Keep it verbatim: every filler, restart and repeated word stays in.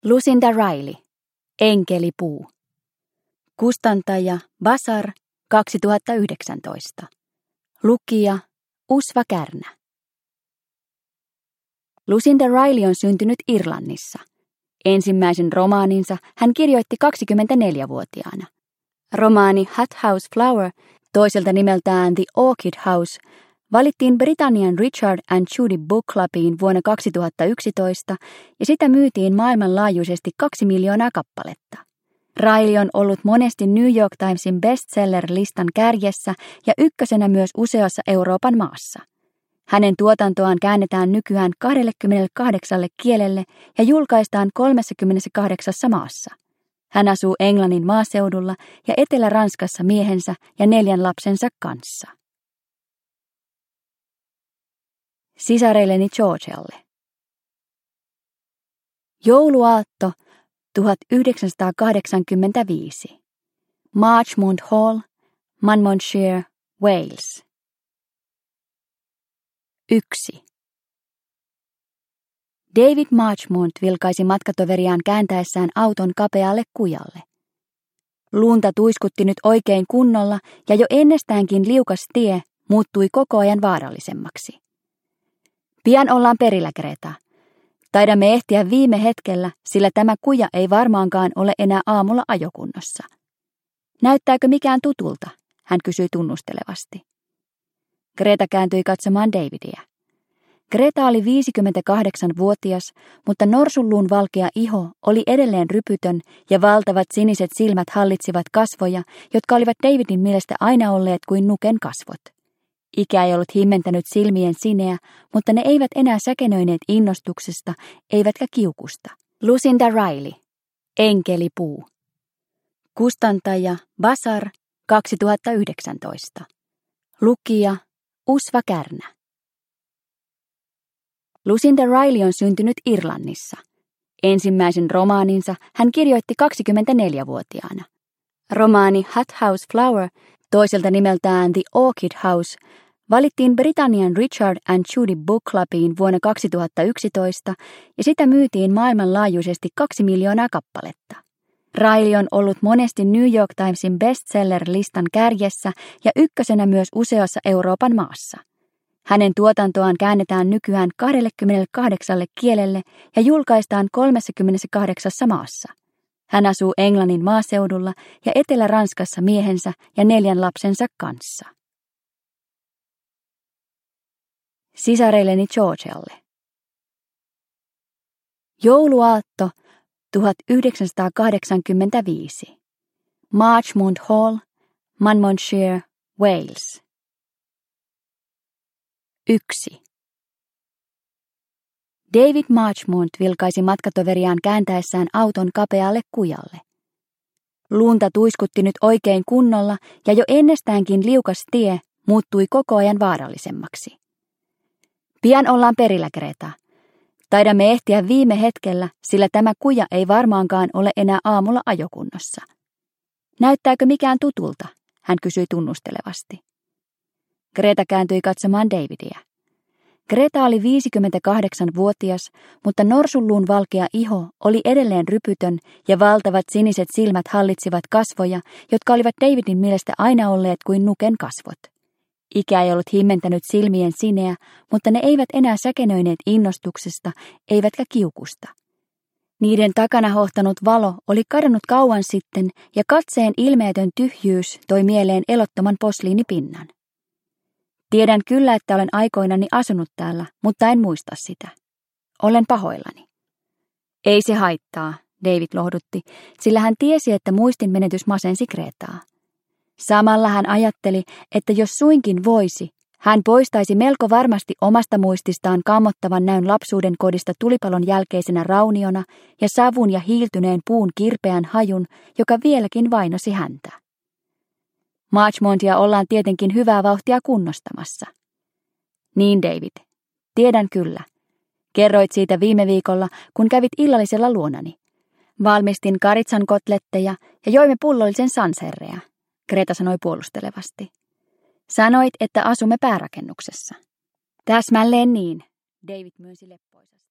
Lucinda Riley, Enkelipuu. Kustantaja Basar kaksituhattayhdeksäntoista. Lukija Usva Kärnä. Lucinda Riley on syntynyt Irlannissa. Ensimmäisen romaaninsa hän kirjoitti kaksikymmentäneljävuotiaana. Romaani Hot House Flower, toiselta nimeltään The Orchid House, valittiin Britannian Richard and Judy Book Clubiin vuonna kaksituhattayksitoista ja sitä myytiin maailmanlaajuisesti kaksi miljoonaa kappaletta. Riley on ollut monesti New York Timesin bestseller-listan kärjessä ja ykkösenä myös useassa Euroopan maassa. Hänen tuotantoaan käännetään nykyään kaksikymmentäkahdeksan kielelle ja julkaistaan kolmekymmentäkahdeksan maassa. Hän asuu Englannin maaseudulla ja Etelä-Ranskassa miehensä ja neljän lapsensa kanssa. Sisareilleni Georgelle. Jouluaatto tuhatyhdeksänsataakahdeksankymmentäviisi. Marchmont Hall, Monmouthshire, Wales. yksi. David Marchmont vilkaisi matkatoveriaan kääntäessään auton kapealle kujalle. Lunta tuiskutti nyt oikein kunnolla ja jo ennestäänkin liukas tie muuttui koko ajan vaarallisemmaksi. Pian ollaan perillä, Greta. Taidamme ehtiä viime hetkellä, sillä tämä kuja ei varmaankaan ole enää aamulla ajokunnossa. Näyttääkö mikään tutulta? Hän kysyi tunnustelevasti. Greta kääntyi katsomaan Davidia. Greta oli viisikymmentäkahdeksanvuotias, mutta norsunluun valkea iho oli edelleen rypytön ja valtavat siniset silmät hallitsivat kasvoja, jotka olivat Davidin mielestä aina olleet kuin nuken kasvot. Ikä ei ollut himmentänyt silmien sineä, mutta ne eivät enää säkenöineet innostuksesta, eivätkä kiukusta. Lucinda Riley, Enkelipuu. Kustantaja Basar kaksituhattayhdeksäntoista. Lukija Usva Kärnä. Lucinda Riley on syntynyt Irlannissa. Ensimmäisen romaaninsa hän kirjoitti kaksikymmentäneljävuotiaana. Romaani Hot House Flower, toiselta nimeltään The Orchid House, valittiin Britannian Richard and Judy Book Clubiin vuonna kaksituhattayksitoista ja sitä myytiin maailmanlaajuisesti kaksi miljoonaa kappaletta. Riley on ollut monesti New York Timesin bestseller-listan kärjessä ja ykkösenä myös useassa Euroopan maassa. Hänen tuotantoaan käännetään nykyään kaksikymmentäkahdeksan kielelle ja julkaistaan kolmekymmentäkahdeksan maassa. Hän asuu Englannin maaseudulla ja Etelä-Ranskassa miehensä ja neljän lapsensa kanssa. Sisareilleni Georgelle. Jouluaatto tuhatyhdeksänsataakahdeksankymmentäviisi. Marchmont Hall, Monmouthshire, Wales. yksi. David Marchmont vilkaisi matkatoveriaan kääntäessään auton kapealle kujalle. Lunta tuiskutti nyt oikein kunnolla ja jo ennestäänkin liukas tie muuttui koko ajan vaarallisemmaksi. Pian ollaan perillä, Greta. Taidamme ehtiä viime hetkellä, sillä tämä kuja ei varmaankaan ole enää aamulla ajokunnossa. Näyttääkö mikään tutulta? Hän kysyi tunnustelevasti. Greta kääntyi katsomaan Davidia. Greta oli viisikymmentäkahdeksanvuotias, mutta norsunluun valkea iho oli edelleen rypytön ja valtavat siniset silmät hallitsivat kasvoja, jotka olivat Davidin mielestä aina olleet kuin nuken kasvot. Ikä ei ollut himmentänyt silmien sineä, mutta ne eivät enää säkenöineet innostuksesta, eivätkä kiukusta. Niiden takana hohtanut valo oli kadonnut kauan sitten ja katseen ilmeetön tyhjyys toi mieleen elottoman posliinipinnan. Tiedän kyllä, että olen aikoinani asunut täällä, mutta en muista sitä. Olen pahoillani. Ei se haittaa, David lohdutti, sillä hän tiesi, että muistin menetys masensi Gretaa. Samalla hän ajatteli, että jos suinkin voisi, hän poistaisi melko varmasti omasta muististaan kammottavan näyn lapsuuden kodista tulipalon jälkeisenä rauniona ja savun ja hiiltyneen puun kirpeän hajun, joka vieläkin vainosi häntä. Marchmontia ollaan tietenkin hyvää vauhtia kunnostamassa. Niin, David. Tiedän kyllä. Kerroit siitä viime viikolla, kun kävit illallisella luonani. Valmistin karitsan kotletteja ja joimme pullollisen sanserreä, Greta sanoi puolustelevasti. Sanoit, että asumme päärakennuksessa. Täsmälleen niin, David myönsi leppoisasti.